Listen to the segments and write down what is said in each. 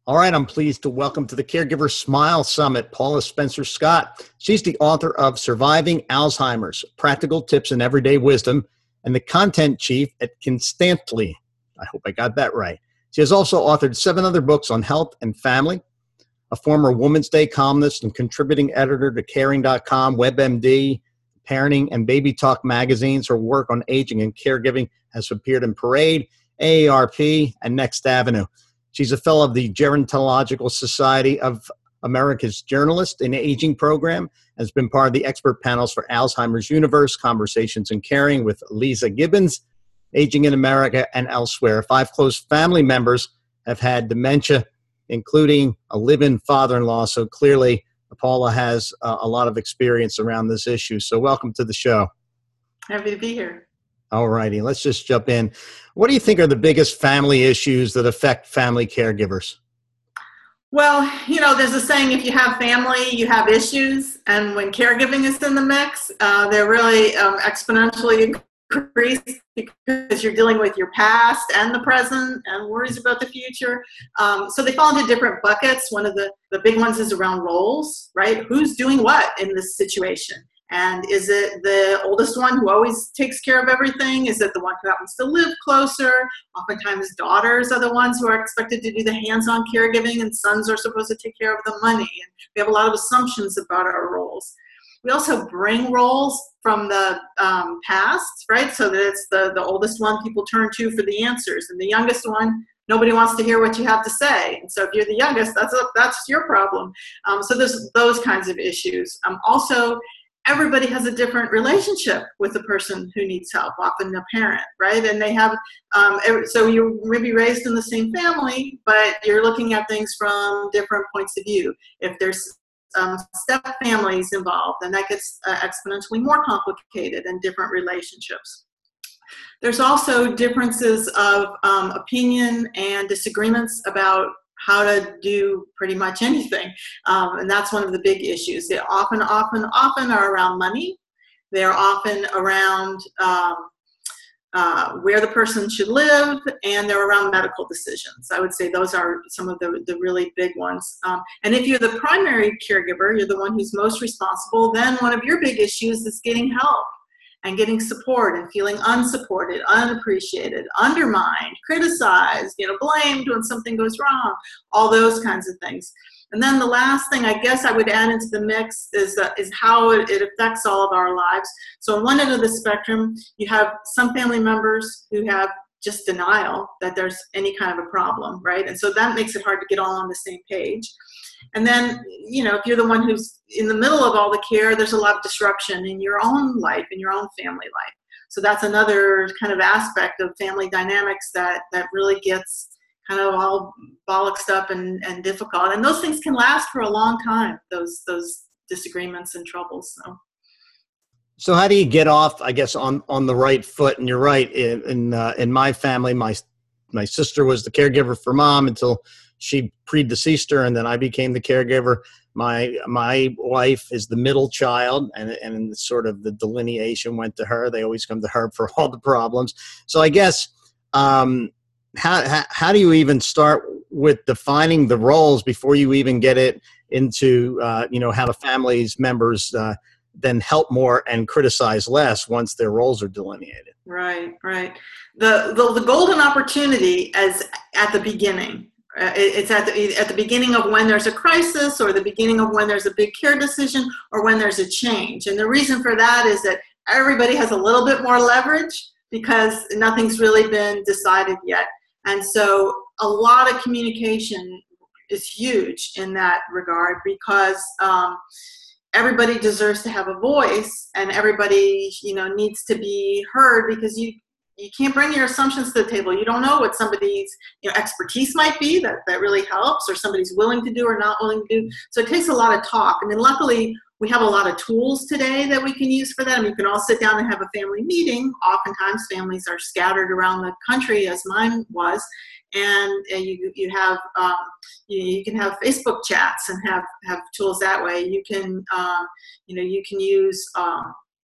All right, I'm pleased to welcome to the Caregiver Smile Summit, Paula Spencer Scott. She's the author of Surviving Alzheimer's, Practical Tips and Everyday Wisdom, and the content chief at Constantly. I hope I got that right. She has also authored 7 other books on health and family, a former Women's Day columnist and contributing editor to Caring.com, WebMD, Parenting, and Baby Talk magazines. Her work on aging and caregiving has appeared in Parade, AARP, and Next Avenue. She's a fellow of the Gerontological Society of America's Journalist in Aging program, and has been part of the expert panels for Alzheimer's Universe, Conversations in Caring with Lisa Gibbons, Aging in America, and elsewhere. 5 close family members have had dementia, including a live-in father-in-law. So clearly, Paula has a lot of experience around this issue. So welcome to the show. Happy to be here. All righty, let's just jump in. What do you think are the biggest family issues that affect family caregivers? Well, there's a saying, if you have family, you have issues. And when caregiving is in the mix, they're really exponentially increased because you're dealing with your past and the present and worries about the future. So they fall into different buckets. One of the big ones is around roles, right? Who's doing what in this situation? And is it the oldest one who always takes care of everything? Is it the one who happens to live closer? Oftentimes daughters are the ones who are expected to do the hands-on caregiving, and sons are supposed to take care of the money. And we have a lot of assumptions about our roles. We also bring roles from the past, right? So that it's the oldest one people turn to for the answers, and the youngest one, nobody wants to hear what you have to say. And so if you're the youngest, that's your problem. So there's those kinds of issues. Also, everybody has a different relationship with the person who needs help, often a parent, right? And they have, so you're maybe raised in the same family, but you're looking at things from different points of view. If there's step families involved, then that gets exponentially more complicated and different relationships. There's also differences of opinion and disagreements about how to do pretty much anything. And that's one of the big issues. They often are around money. They're often around where the person should live, and they're around medical decisions. I would say those are some of the really big ones. And if you're the primary caregiver, you're the one who's most responsible, then one of your big issues is getting help and getting support and feeling unsupported, unappreciated, undermined, criticized, blamed when something goes wrong, all those kinds of things. And then the last thing I guess I would add into the mix is how it affects all of our lives. So on one end of the spectrum, you have some family members who have just denial that there's any kind of a problem, right? And so that makes it hard to get all on the same page. And then, if you're the one who's in the middle of all the care, there's a lot of disruption in your own life, in your own family life. So that's another kind of aspect of family dynamics that really gets kind of all bollocksed up and difficult. And those things can last for a long time, those disagreements and troubles. So how do you get off, I guess, on the right foot? And you're right, in my family, my sister was the caregiver for mom until she predeceased her, and then I became the caregiver. My wife is the middle child, and sort of the delineation went to her. They always come to her for all the problems. So I guess how do you even start with defining the roles before you even get it into how the family's members then help more and criticize less once their roles are delineated? Right. The golden opportunity is at the beginning. It's at the beginning of when there's a crisis, or the beginning of when there's a big care decision, or when there's a change. And the reason for that is that everybody has a little bit more leverage because nothing's really been decided yet. And so a lot of communication is huge in that regard, because everybody deserves to have a voice, and everybody needs to be heard, because you can't bring your assumptions to the table. You don't know what somebody's expertise might be that really helps, or somebody's willing to do or not willing to do. So it takes a lot of talk. I mean, luckily, we have a lot of tools today that we can use for that. I mean, you can all sit down and have a family meeting. Oftentimes, families are scattered around the country, as mine was, and you have you can have Facebook chats and have tools that way. You can you can use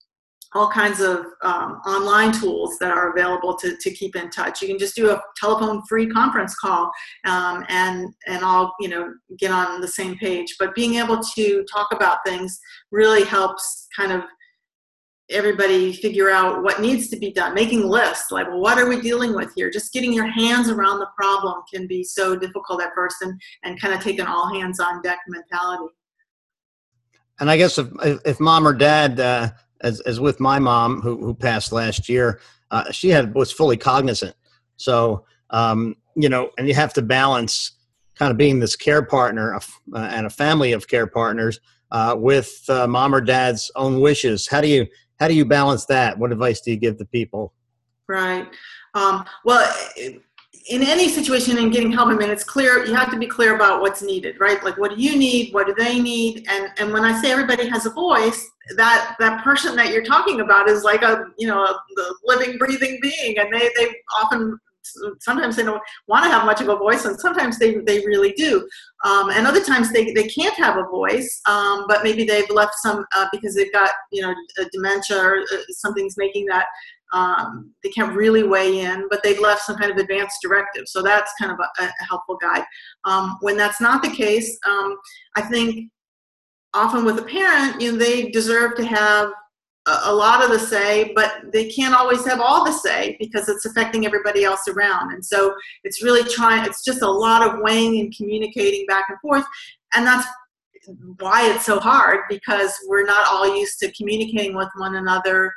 all kinds of online tools that are available to keep in touch. You can just do a telephone-free conference call, and all, get on the same page. But being able to talk about things really helps kind of everybody figure out what needs to be done. Making lists, like, well, what are we dealing with here? Just getting your hands around the problem can be so difficult at first, and kind of take an all hands on deck mentality. And I guess if mom or dad, as with my mom who passed last year, she was fully cognizant. So, and you have to balance kind of being this care partner and a family of care partners with mom or dad's own wishes. How do you balance that? What advice do you give to people? Right. Well, in any situation in getting help, I mean, it's clear, you have to be clear about what's needed, right? Like, what do you need? What do they need? And when I say everybody has a voice, that person that you're talking about is like a living, breathing being. And they often, sometimes they don't want to have much of a voice, and sometimes they really do. And other times they can't have a voice, but maybe they've left some, because they've got, a dementia or something's making that they can't really weigh in, but they've left some kind of advance directive. So that's kind of a helpful guide. When that's not the case, I think often with a parent, they deserve to have a lot of the say, but they can't always have all the say because it's affecting everybody else around. And so it's really it's just a lot of weighing and communicating back and forth. And that's why it's so hard, because we're not all used to communicating with one another,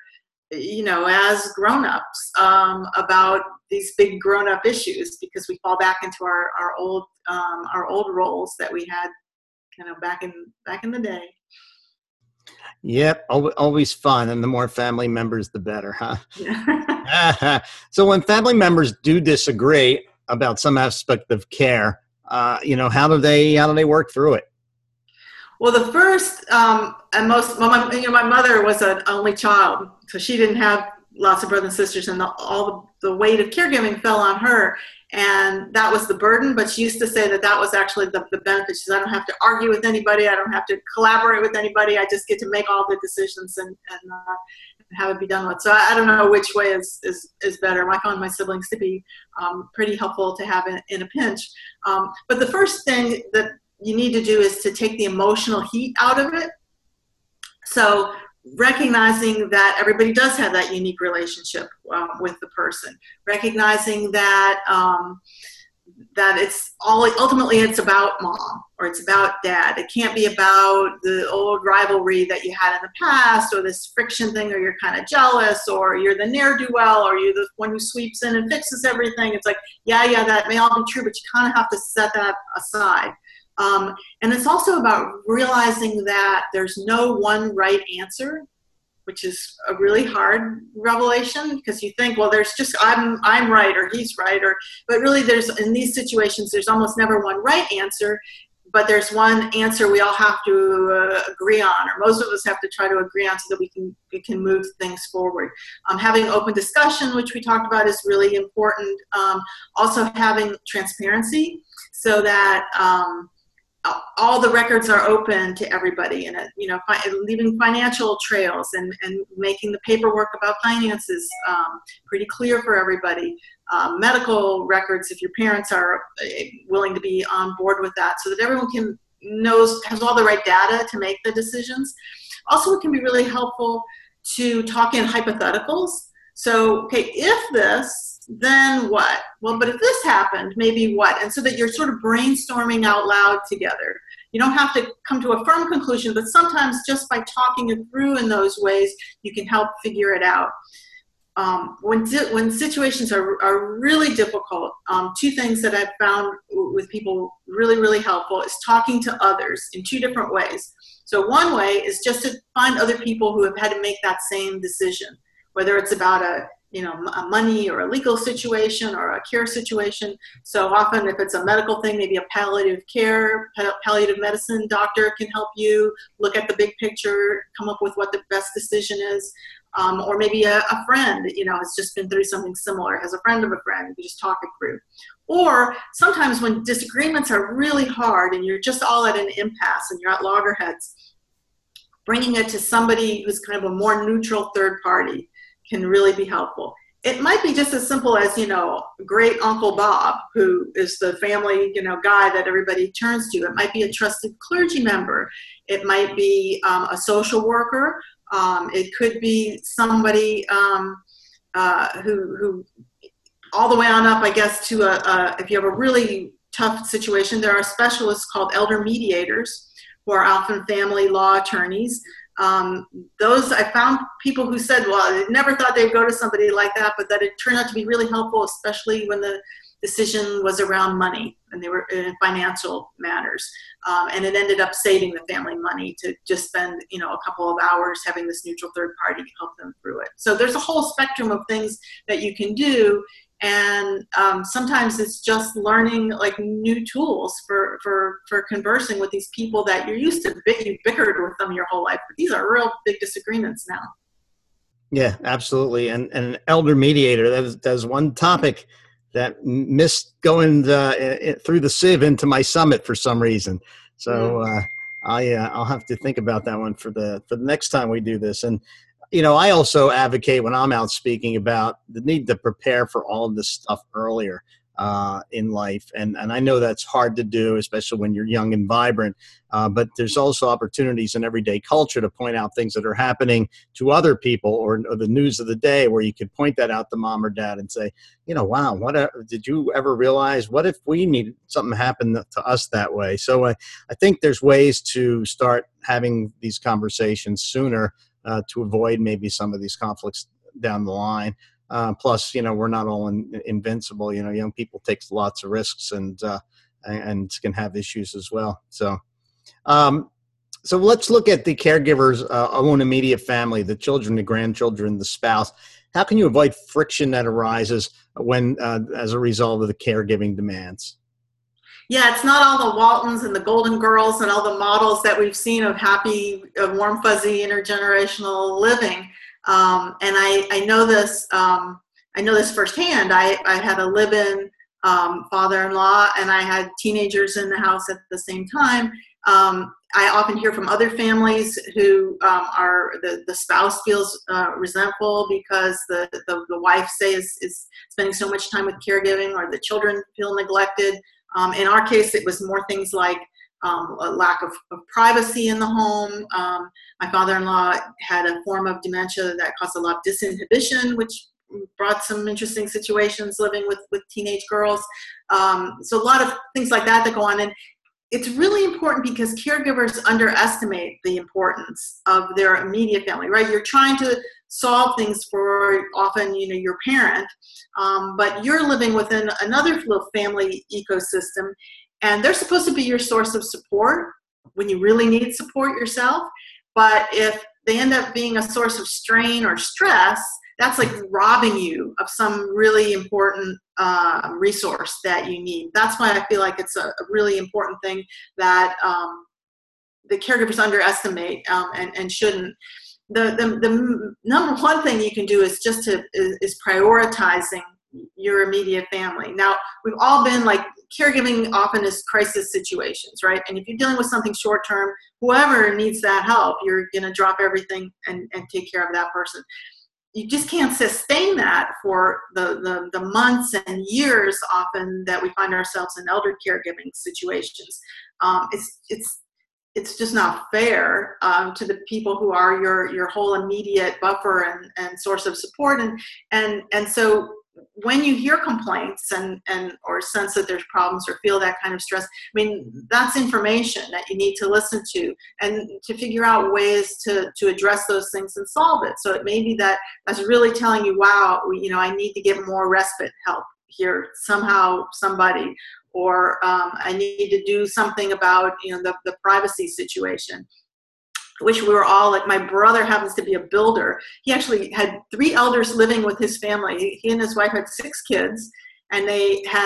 as grown-ups, about these big grown-up issues, because we fall back into our old roles that we had back in the day. Yep, always fun, and the more family members, the better, huh? Yeah. So when family members do disagree about some aspect of care, how do they work through it? Well, the first and most, my mother was an only child, so she didn't have lots of brothers and sisters, and all the weight of caregiving fell on her, and that was the burden. But she used to say that was actually the benefit. She said, I don't have to argue with anybody. I don't have to collaborate with anybody. I just get to make all the decisions and have it be done with. So I don't know which way is better. I found my siblings to be pretty helpful to have in a pinch. But the first thing that you need to do is to take the emotional heat out of it. So recognizing that everybody does have that unique relationship with the person, recognizing that ultimately it's about mom or it's about dad. It can't be about the old rivalry that you had in the past, or this friction thing, or you're kind of jealous, or you're the ne'er-do-well, or you're the one who sweeps in and fixes everything. It's like, yeah, that may all be true, but you kind of have to set that aside. And it's also about realizing that there's no one right answer, which is a really hard revelation, because you think, well, there's just, I'm right, or he's right, but really in these situations, there's almost never one right answer, but there's one answer we all have to agree on, or most of us have to try to agree on, so that we can move things forward. Having open discussion, which we talked about, is really important. Also having transparency, so that all the records are open to everybody, and leaving financial trails and making the paperwork about finances pretty clear for everybody. Medical records, if your parents are willing to be on board with that, so that everyone has all the right data to make the decisions. Also, it can be really helpful to talk in hypotheticals. So, okay, if this, then what? Well, but if this happened, maybe what? And so that you're sort of brainstorming out loud together. You don't have to come to a firm conclusion, but sometimes just by talking it through in those ways, you can help figure it out. When situations are really difficult, two things that I've found with people really, really helpful is talking to others in two different ways. So one way is just to find other people who have had to make that same decision, whether it's about a money or a legal situation or a care situation. So often if it's a medical thing, maybe a palliative medicine doctor can help you look at the big picture, come up with what the best decision is. Or maybe a friend, has just been through something similar, has a friend of a friend, you just talk it through. Or sometimes when disagreements are really hard and you're just all at an impasse and you're at loggerheads, bringing it to somebody who's kind of a more neutral third party can really be helpful. It might be just as simple as, great Uncle Bob, who is the family, guy that everybody turns to. It might be a trusted clergy member. It might be a social worker. It could be somebody who all the way on up, I guess, to if you have a really tough situation, there are specialists called elder mediators who are often family law attorneys. Those, I found people who said, well, they never thought they'd go to somebody like that, but that it turned out to be really helpful, especially when the decision was around money and they were in financial matters. And it ended up saving the family money to just spend, a couple of hours having this neutral third party help them through it. So there's a whole spectrum of things that you can do. And sometimes it's just learning like new tools for conversing with these people that you're used to. You bickered with them your whole life, but these are real big disagreements now. Yeah, absolutely. And an elder mediator, that's one topic that missed going through the sieve into my summit for some reason. So I'll have to think about that one for the next time we do this. And I also advocate when I'm out speaking about the need to prepare for all of this stuff earlier in life. And I know that's hard to do, especially when you're young and vibrant. But there's also opportunities in everyday culture to point out things that are happening to other people or the news of the day where you could point that out to mom or dad and say, wow, did you ever realize what if we need something happen to us that way? So I think there's ways to start having these conversations sooner to avoid maybe some of these conflicts down the line. Plus, we're not all invincible. Young people take lots of risks and can have issues as well. So let's look at the caregiver's own immediate family, the children, the grandchildren, the spouse. How can you avoid friction that arises when, as a result of the caregiving demands? Yeah, it's not all the Waltons and the Golden Girls and all the models that we've seen of happy, warm, fuzzy, intergenerational living. And I know this. I know this firsthand. I had a live-in father-in-law, and I had teenagers in the house at the same time. I often hear from other families who are the spouse feels resentful because the wife, say, is spending so much time with caregiving, or the children feel neglected. In our case, it was more things like a lack of privacy in the home. My father-in-law had a form of dementia that caused a lot of disinhibition, which brought some interesting situations living with teenage girls. So a lot of things like that go on. And it's really important because caregivers underestimate the importance of their immediate family, right? You're trying to solve things for often, your parent, but you're living within another little family ecosystem, and they're supposed to be your source of support when you really need support yourself. But if they end up being a source of strain or stress, that's like robbing you of some really important resource that you need. That's why I feel like it's a really important thing that the caregivers underestimate and shouldn't. The number one thing you can do is just is prioritizing your immediate family. Now, we've all been like, caregiving often is crisis situations, right? And if you're dealing with something short term, whoever needs that help, you're going to drop everything and take care of that person. You just can't sustain that for the months and years often that we find ourselves in elder caregiving situations. It's just not fair to the people who are your whole immediate buffer and source of support. And so when you hear complaints and or sense that there's problems or feel that kind of stress, I mean, that's information that you need to listen to and to figure out ways to address those things and solve it. So it may be that that's really telling you, wow, I need to get more respite help here somehow, somebody, or I need to do something about the privacy situation. Which we were all like, my brother happens to be a builder. He actually had 3 elders living with his family. He and his wife had 6 kids, and they had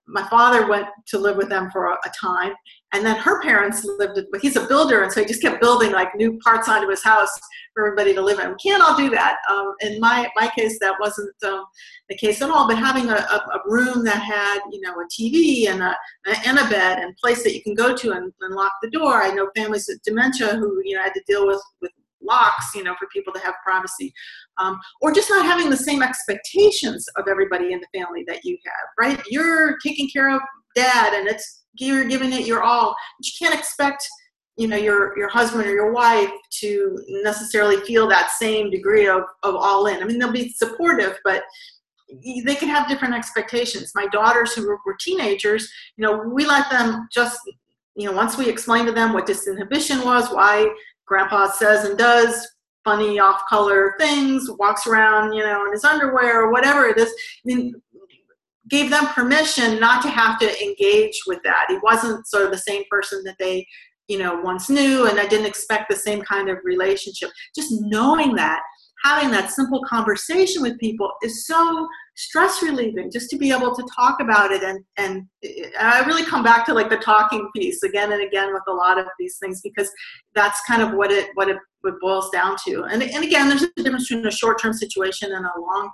my father went to live with them for a time, and then her parents lived with, he's a builder, and so he just kept building like new parts onto his house for everybody to live in. We can't all do that. In my case, that wasn't the case at all, but having a room that had, you know, a TV and a bed and place that you can go to and lock the door. I know families with dementia who, you know, had to deal with locks, you know, for people to have privacy, or just not having the same expectations of everybody in the family that you have, right? You're taking care of dad and you're giving it your all. But you can't expect, you know, your husband or your wife to necessarily feel that same degree of all in. I mean, they'll be supportive, but they can have different expectations. My daughters who were teenagers, you know, we let them just, you know, once we explained to them what disinhibition was, why grandpa says and does funny off-color things, walks around, you know, in his underwear or whatever it is, I mean, gave them permission not to have to engage with that. He wasn't sort of the same person that they, you know, once knew, and I didn't expect the same kind of relationship. Just knowing that, having that simple conversation with people is so stress relieving, just to be able to talk about it. And I really come back to like the talking piece again and again with a lot of these things, because that's kind of what it boils down to. And again, there's a difference between a short-term situation and a long.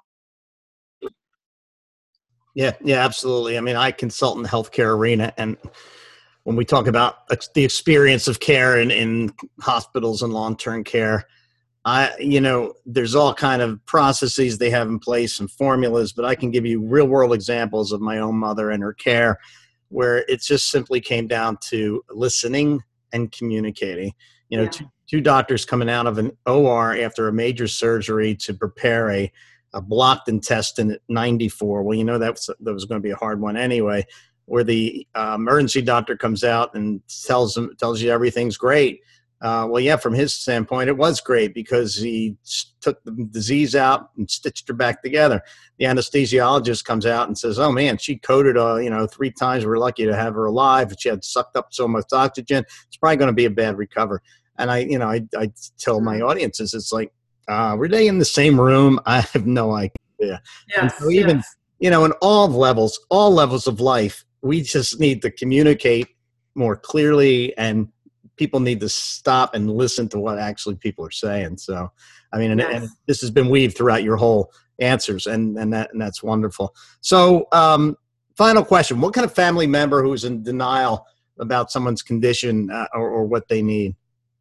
Yeah, absolutely. I mean, I consult in the healthcare arena, and when we talk about the experience of care in hospitals and long-term care, you know, there's all kind of processes they have in place and formulas, but I can give you real world examples of my own mother and her care, where it just simply came down to listening and communicating. You know, yeah. Two doctors coming out of an OR after a major surgery to prepare a blocked intestine at 94. Well, you know, that was going to be a hard one anyway, where the emergency doctor comes out and tells you everything's great. Well, yeah, from his standpoint, it was great because he took the disease out and stitched her back together. The anesthesiologist comes out and says, oh, man, she coded, 3 times. We're lucky to have her alive. She had sucked up so much oxygen. It's probably going to be a bad recovery. And I tell my audiences, it's like, were they in the same room? I have no idea. Yes, and so even, you know, in all levels of life, we just need to communicate more clearly, and people need to stop and listen to what actually people are saying. So, I mean, and this has been weaved throughout your whole answers, and that's wonderful. So, final question: what kind of family member who's in denial about someone's condition or what they need?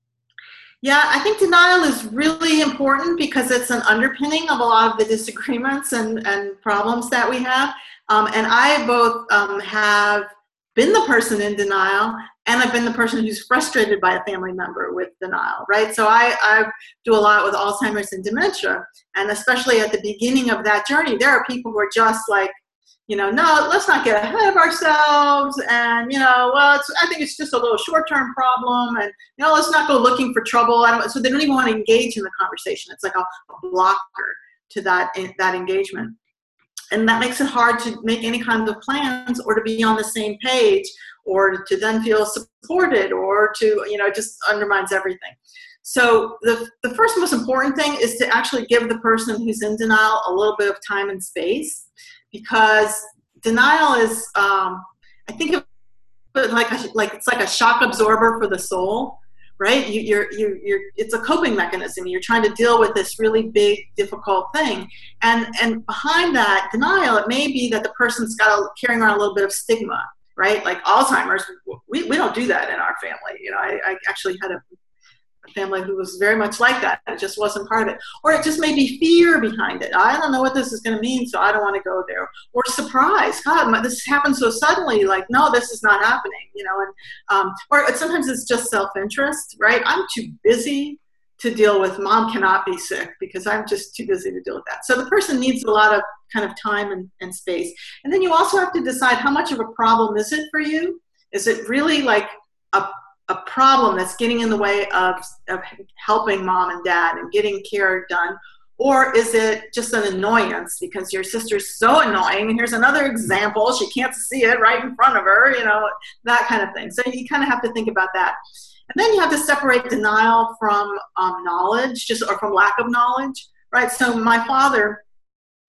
Yeah, I think denial is really important because it's an underpinning of a lot of the disagreements and problems that we have. And I both have been the person in denial, and I've been the person who's frustrated by a family member with denial, right? So I do a lot with Alzheimer's and dementia, and especially at the beginning of that journey, there are people who are just like, you know, no, let's not get ahead of ourselves, and, you know, well, I think it's just a little short-term problem, and, you know, let's not go looking for trouble. So they don't even want to engage in the conversation. It's like a blocker to that engagement. And that makes it hard to make any kind of plans or to be on the same page or to then feel supported or to, you know, it just undermines everything. So the first most important thing is to actually give the person who's in denial a little bit of time and space, because denial is, I think of it like it's like a shock absorber for the soul, right? It's a coping mechanism. You're trying to deal with this really big, difficult thing. And behind that denial, it may be that the person's carrying around a little bit of stigma, right? Like Alzheimer's, we don't do that in our family. You know, I actually had a family who was very much like that. It just wasn't part of it. Or it just may be fear behind it. I don't know what this is going to mean, so I don't want to go there. Or surprise. God, this happened so suddenly. Like, no, this is not happening. You know, and or sometimes it's just self-interest, right? I'm too busy to deal with mom cannot be sick because I'm just too busy to deal with that. So the person needs a lot of kind of time and space. And then you also have to decide how much of a problem is it for you? Is it really like a problem that's getting in the way of helping mom and dad and getting care done? Or is it just an annoyance because your sister's so annoying? And here's another example. She can't see it right in front of her, you know, that kind of thing. So you kind of have to think about that. And then you have to separate denial from knowledge, or from lack of knowledge, right? So my father,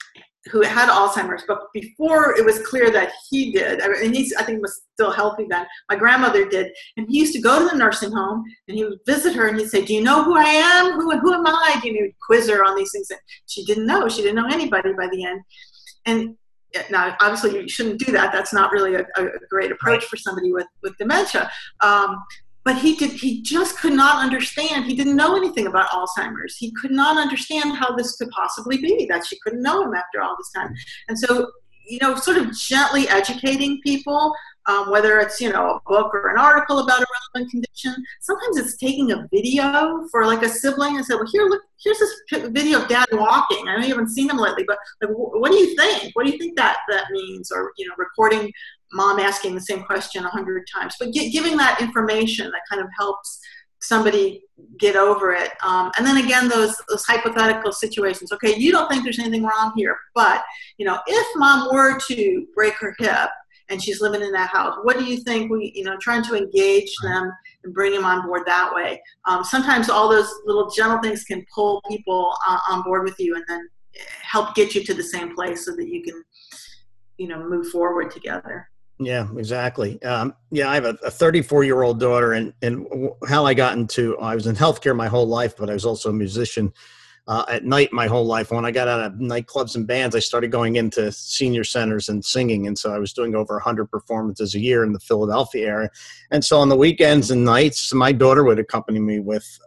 who had Alzheimer's, but before it was clear that he did, and I think was still healthy then, my grandmother did, and he used to go to the nursing home, and he would visit her, and he'd say, do you know who I am? Who am I? You know, he'd quiz her on these things, and she didn't know. She didn't know anybody by the end. And now, obviously, you shouldn't do that. That's not really a great approach for somebody with dementia. But he just could not understand. He didn't know anything about Alzheimer's. He could not understand how this could possibly be, that she couldn't know him after all this time. And so, you know, sort of gently educating people, whether it's, you know, a book or an article about a relevant condition. Sometimes it's taking a video for like a sibling and say, well, here, look, here's this video of dad walking. I know you haven't seen him lately, but like, what do you think? What do you think that means? Or, you know, recording mom asking the same question 100 times, but giving that information that kind of helps somebody get over it. And then again, those hypothetical situations. Okay, you don't think there's anything wrong here, but, you know, if mom were to break her hip and she's living in that house, what do you think? You know, trying to engage them and bring them on board that way. Sometimes all those little gentle things can pull people on board with you and then help get you to the same place so that you can, you know, move forward together. Yeah, exactly. Yeah, I have a 34-year-old daughter, and how I got into, I was in healthcare my whole life, but I was also a musician at night my whole life. When I got out of nightclubs and bands, I started going into senior centers and singing. And so I was doing over 100 performances a year in the Philadelphia area. And so on the weekends and nights, my daughter would accompany me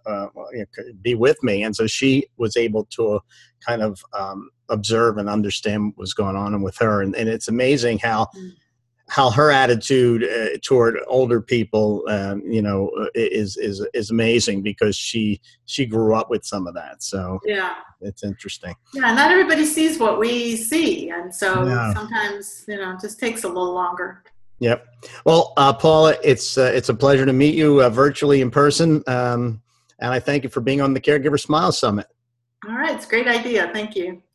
be with me. And so she was able to kind of observe and understand what was going on with her. And it's amazing how her attitude toward older people, you know, is amazing, because she grew up with some of that. So yeah, it's interesting. Yeah, not everybody sees what we see, and so sometimes, you know, it just takes a little longer. Yep. Well, Paula, it's a pleasure to meet you virtually in person, and I thank you for being on the Caregiver Smile Summit. All right, it's a great idea. Thank you.